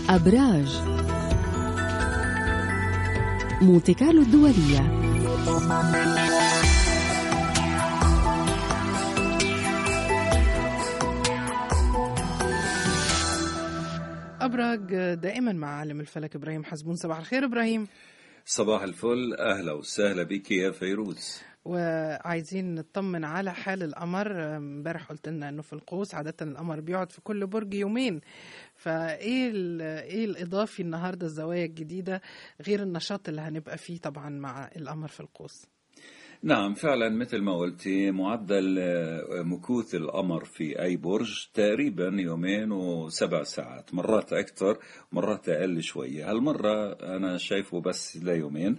أبراج مونتي كارلو الدولية. أبراج دائما مع عالم الفلك إبراهيم حزبون. صباح الخير إبراهيم. صباح الفل، أهلا وسهلا بك يا فيروز. وعايزين نطمن على حال القمر. امبارح قلت لنا انه في القوس عادة القمر بيقعد في كل برج يومين، فايه ايه الاضافي النهارده الزوايا الجديدة غير النشاط اللي هنبقى فيه طبعا مع القمر في القوس؟ نعم فعلا مثل ما قلتي، معدل مكوث القمر في أي برج تقريبا 2 و7 ساعات، مرات أكثر مرات أقل شوية. هالمرة أنا شايفه بس ليومين.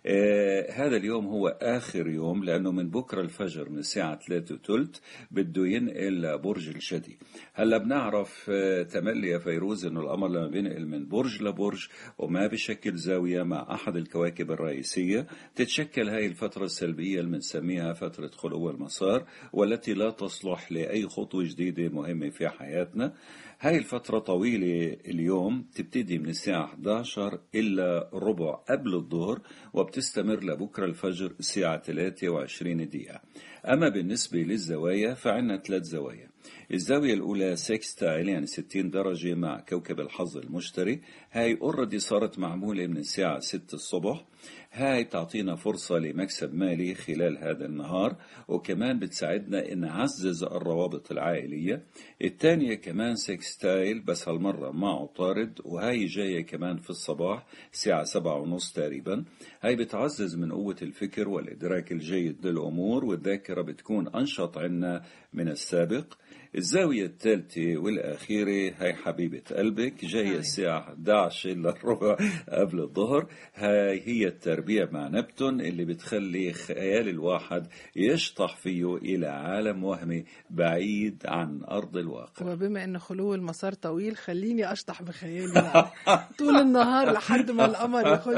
هذا اليوم هو آخر يوم، لأنه من بكرة الفجر من الساعة 3:30 بده ينقل برج الجدي. هلا بنعرف تملي يا فيروز إنه القمر لما بينقل من برج لبرج وما بشكل زاوية مع أحد الكواكب الرئيسية، تتشكل هاي الفترة السلبية اللي بنسميها فترة خلو المسار، والتي لا تصلح لأي خطوة جديدة مهمة في حياتنا. هاي الفترة طويلة، اليوم تبتدي من الساعة 11 إلا ربع قبل الظهر وبتستمر لبكرة الفجر الساعة 23 دقيقة. أما بالنسبة للزوايا فعنا 3 زوايا. الزاوية الأولى سكستايل، يعني 60 درجة مع كوكب الحظ المشتري. هاي أوردي صارت معمولة من الساعة 6 الصبح. هاي تعطينا فرصة لمكسب مالي خلال هذا النهار، وكمان بتساعدنا إن نعزز الروابط العائلية. الثانية كمان سكستايل بس هالمرة مع عطارد، وهاي جاية كمان في الصباح الساعة 7:30 تقريبا. هاي بتعزز من قوة الفكر والإدراك الجيد للأمور، والذاكرة بتكون أنشط عنا من السابق. الزاوية الثالثة والأخيرة هاي حبيبة قلبك، جاية الساعة 11 إلا ربع قبل الظهر. هاي هي التربيع مع نبتون اللي بتخلي خيال الواحد يشطح فيه إلى عالم وهمي بعيد عن أرض الواقع. وبما أن خلو المسار طويل، خليني أشطح بخيالي طول النهار لحد ما القمر ياخد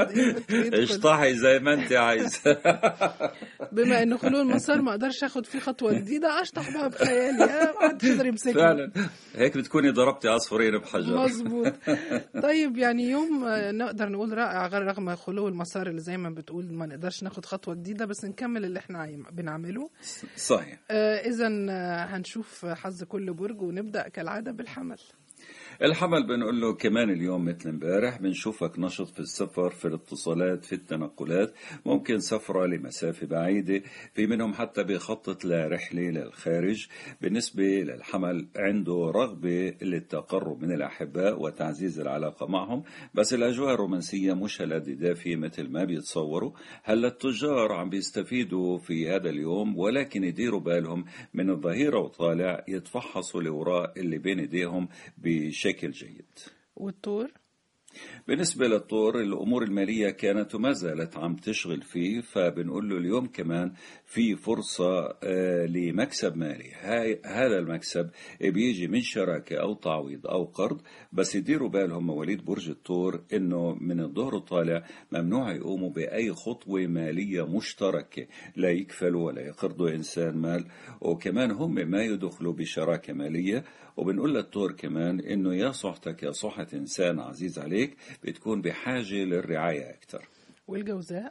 اشطحي زي ما أنت عايز. بما أن خلو المسار ما أقدرش أخد فيه خطوة جديدة، أشطح بها بخيالي، قدر يمسكني. فعلا هيك بتكوني ضربتي عصفورين بحجر. مظبوط. طيب يعني يوم نقدر نقول رائع، رغم خلو المسار اللي زي ما بتقول ما نقدرش ناخد خطوة جديدة، بس نكمل اللي احنا بنعمله. صحيح. إذن هنشوف حظ كل برج، ونبدأ كالعادة بالحمل. الحمل بنقول له كمان اليوم مثل امبارح بنشوفك نشط في السفر، في الاتصالات، في التنقلات. ممكن سفرة لمسافة بعيدة، في منهم حتى بيخطط لرحلة للخارج. بالنسبة للحمل عنده رغبة للتقرب من الأحباء وتعزيز العلاقة معهم، بس الأجواء الرومانسية مش هالقد دافية مثل ما بيتصوروا. هلا التجار عم بيستفيدوا في هذا اليوم، ولكن يديروا بالهم من الظهيرة وطالع، يتفحصوا الأوراق اللي بين ايديهم بشكل جيد. والطور؟ بالنسبة للطور، الأمور المالية كانت وما زالت عم تشغل فيه، فبنقول له اليوم كمان في فرصة لمكسب مالي. هذا المكسب بيجي من شراكة أو تعويض أو قرض، بس يديروا بالهم مواليد برج الطور إنه من الظهر طالع ممنوع يقوموا بأي خطوة مالية مشتركة، لا يكفلوا ولا يقرضوا إنسان مال، وكمان هم ما يدخلوا بشراكة مالية. وبنقول للطور كمان إنه يا صحتك يا صحة إنسان عزيز عليك بتكون بحاجة للرعاية أكثر. والجوزاء؟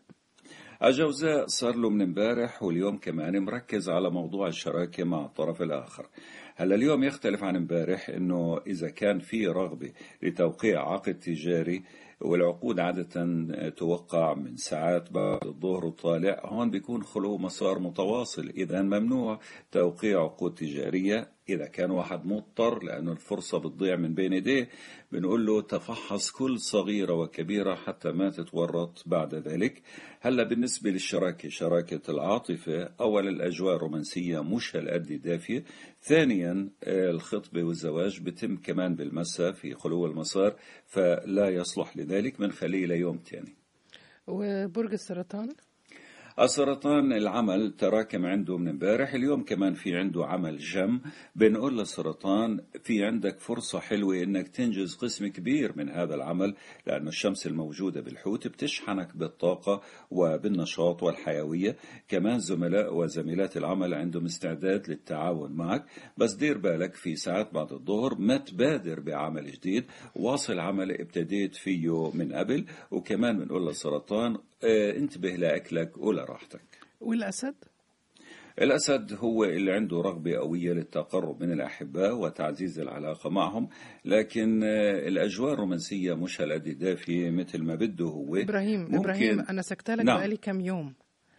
الجوزاء صار له من امبارح واليوم كمان مركز على موضوع الشراكة مع الطرف الآخر. هلا اليوم يختلف عن امبارح، إنه إذا كان في رغبة لتوقيع عقد تجاري، والعقود عادة توقع من ساعات بعد الظهر وطالع، هون بيكون خلو مسار متواصل، إذا ممنوع توقيع عقود تجارية. إذا كان واحد مضطر لأنه الفرصة بتضيع من بين يديه، بنقول له تفحص كل صغيرة وكبيرة حتى ما تتورط بعد ذلك. هلا بالنسبة للشراكة، شراكة العاطفة، أولا الأجواء الرومانسية مش هالقد دافية. ثانيا الخطبة والزواج بتم كمان بالمساء في خلو المسار، فلا يصلح لذلك، من خليه ليوم تاني. وبرج السرطان؟ السرطان العمل تراكم عنده من امبارح، اليوم كمان في عنده عمل جم. بنقول للسرطان في عندك فرصة حلوة انك تنجز قسم كبير من هذا العمل، لأن الشمس الموجودة بالحوت بتشحنك بالطاقة وبالنشاط والحيوية. كمان زملاء وزميلات العمل عندهم استعداد للتعاون معك، بس دير بالك في ساعات بعد الظهر ما تبادر بعمل جديد، واصل عمل ابتديت فيه من قبل. وكمان بنقول للسرطان انتبه لأكلك ولراحتك. والأسد؟ الأسد هو اللي عنده رغبة قوية للتقرب من الأحباء وتعزيز العلاقة معهم، لكن الأجواء الرومانسية مش هالقد دافية مثل ما بده هو. إبراهيم أنا سكتلك نعم. بقالي كام يوم.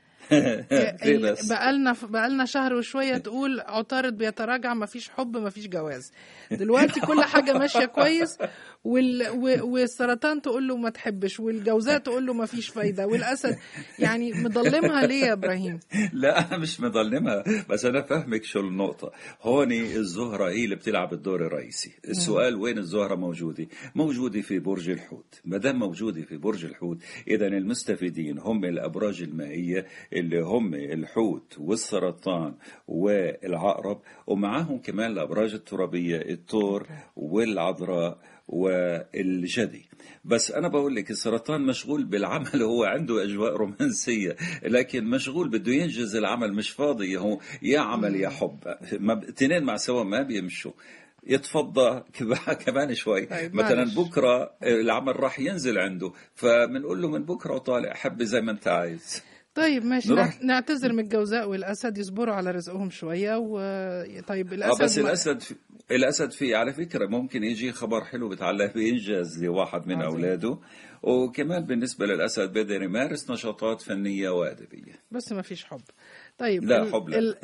ليه بس؟ بقالنا شهر وشوية تقول عطارد بيتراجع، مفيش حب مفيش جواز. دلوقتي كل حاجة ماشية كويس، والسرطان تقول له ما تحبش، والجوزاء تقول له مفيش فايدة، والأسد يعني مضلمها ليه يا إبراهيم؟ لا أنا مش مظلمها، بس أنا فهمك شو النقطة. هوني الزهرة هي اللي بتلعب الدور الرئيسي. السؤال وين الزهرة موجودة؟ موجودة في برج الحوت. ما دام موجودة في برج الحوت، إذا المستفيدين هم الأبراج المائية اللي هم الحوت والسرطان والعقرب، ومعاهم كمان الأبراج الترابية الثور والعذراء والجدي. بس أنا بقول لك السرطان مشغول بالعمل، هو عنده أجواء رومانسية، لكن مشغول بده ينجز العمل، مش فاضي هو يا عمل يا حب، تنين مع سوا ما بيمشوا. يتفضى كمان شوي. طيب مثلا معلش. بكرة العمل راح ينزل عنده، فبنقول له من بكرة وطالع حب زي ما انت عايز. طيب ماشي، نروح. نعتذر من الجوزاء والأسد، يصبروا على رزقهم شوية. طيب الأسد بس الأسد في على فكرة ممكن يجي خبر حلو بتعلق بإنجاز لواحد من عظيم. أولاده. وكمان بالنسبة للأسد بقدر يمارس نشاطات فنية وأدبية. بس ما فيش حب. طيب لا حب لا.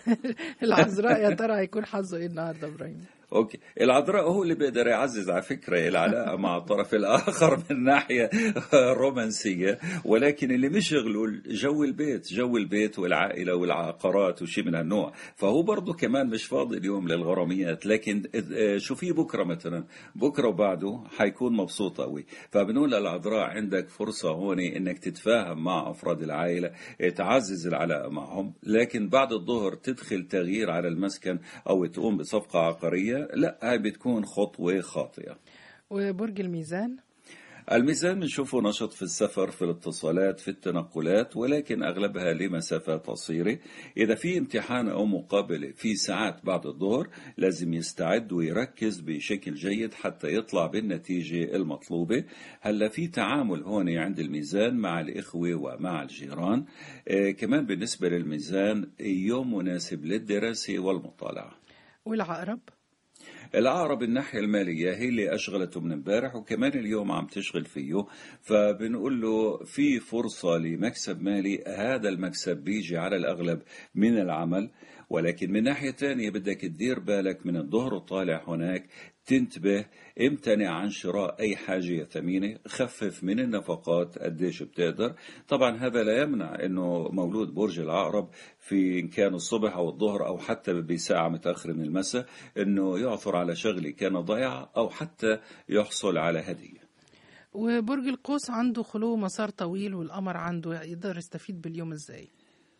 العذراء يا ترى هيكون حظه ايه النهارده إبراهيم؟ اوكي، العذراء هو اللي بيقدر يعزز على فكرة العلاقة مع الطرف الآخر من ناحية رومانسية، ولكن اللي مشغله جو البيت والعائلة والعقارات وشي من هالنوع، فهو برضه كمان مش فاضي اليوم للغراميات. لكن شو في بكرة مثلا، بكرة وبعده حيكون مبسوط قوي. فبنقول للعذراء عندك فرصة هون انك تتفاهم مع أفراد العائلة، تعزز العلاقة معهم، لكن بعد الظهر تدخل تغيير على المسكن أو تقوم بصفقة عقارية، لا هاي بتكون خطوة خاطئة. وبرج الميزان؟ الميزان بنشوفه نشط في السفر، في الاتصالات، في التنقلات، ولكن أغلبها لمسافات قصيرة. إذا في امتحان أو مقابلة في ساعات بعد الظهر، لازم يستعد ويركز بشكل جيد حتى يطلع بالنتيجة المطلوبة. هلا في تعامل هون عند الميزان مع الإخوة ومع الجيران. كمان بالنسبة للميزان يوم مناسب للدراسة والمطالعة. والعقرب؟ العقرب الناحية المالية هي اللي أشغلته من امبارح، وكمان اليوم عم تشغل فيه. فبنقول له في فرصة لمكسب مالي، هذا المكسب بيجي على الأغلب من العمل، ولكن من ناحية تانية بدك تدير بالك من الظهر وطالع هناك، تنتبه، امتنع عن شراء أي حاجة ثمينة، خفف من النفقات قديش بتقدر. طبعا هذا لا يمنع أنه مولود برج العقرب في إن كان الصبح أو الظهر أو حتى بساعة متأخرة من المساء أنه يعثر على شغلة كان ضيعة أو حتى يحصل على هدية. وبرج القوس عنده خلو مسار طويل والقمر عنده، يقدر يستفيد باليوم ازاي؟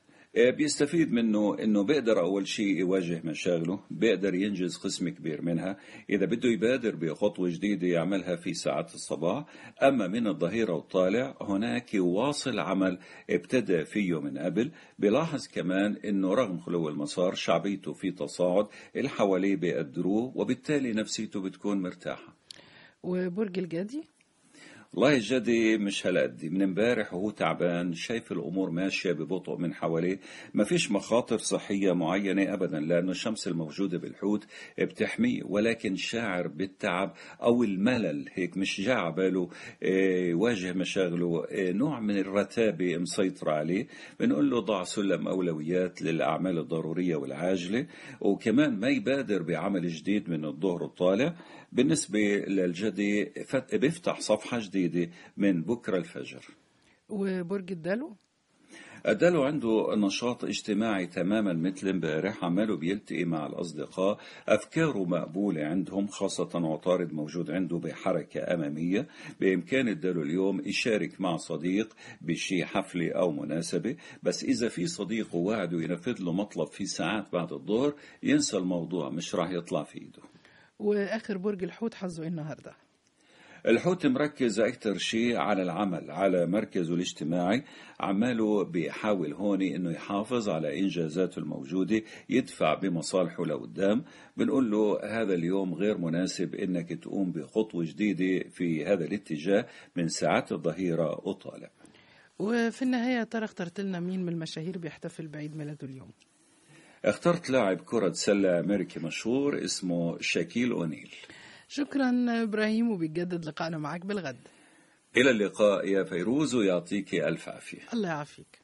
بيستفيد منه انه بيقدر اول شيء يواجه مشاغله، بيقدر ينجز قسم كبير منها. اذا بده يبادر بخطوة جديدة يعملها في ساعات الصباح. اما من الظهيرة والطالع هناك واصل عمل ابتدى فيه من قبل. بلاحظ كمان انه رغم خلو المسار شعبيته في تصاعد، اللي حواليه بيقدروه، وبالتالي نفسيته بتكون مرتاحة. وبرج الجدي؟ والله الجدي مش هالقد من امبارح وهو تعبان، شايف الامور ماشيه ببطء من حواليه. ما فيش مخاطر صحيه معينه ابدا، لانه الشمس الموجوده بالحوت بتحميه، ولكن شاعر بالتعب او الملل، هيك مش جاي على باله يواجه مشاغله، نوع من الرتابه مسيطره عليه. بنقول له ضع سلم اولويات للاعمال الضروريه والعاجله، وكمان ما يبادر بعمل جديد من الظهر الطالع. بالنسبة للجدي بيفتح صفحة جديدة من بكرة الفجر. وبرج الدلو؟ أداله عنده نشاط اجتماعي تماما مثل امبارح، عماله بيلتقي مع الأصدقاء، أفكاره مقبولة عندهم، خاصة عطارد موجود عنده بحركة أمامية. بإمكان أداله اليوم يشارك مع صديق بشي حفلة أو مناسبة، بس إذا في صديق ووعده ينفذ له مطلب في ساعات بعد الظهر ينسى الموضوع، مش راح يطلع في إيده. وآخر برج الحوت حظه إيه النهاردة؟ الحوت مركز أكتر شيء على العمل، على مركزه الاجتماعي، عماله بيحاول هون إنه يحافظ على إنجازاته الموجودة، يدفع بمصالحه لقدام. بنقول له هذا اليوم غير مناسب إنك تقوم بخطوة جديدة في هذا الاتجاه من ساعات الظهيرة وطالع. وفي النهاية ترى اخترت لنا مين من المشاهير بيحتفل بعيد ميلاده اليوم؟ اخترت لاعب كرة سلة أمريكي مشهور اسمه شاكيل أونيل. شكرا إبراهيم، وبيتجدد لقائنا معك بالغد. إلى اللقاء يا فيروز، ويعطيك ألف عافية. الله يعافيك.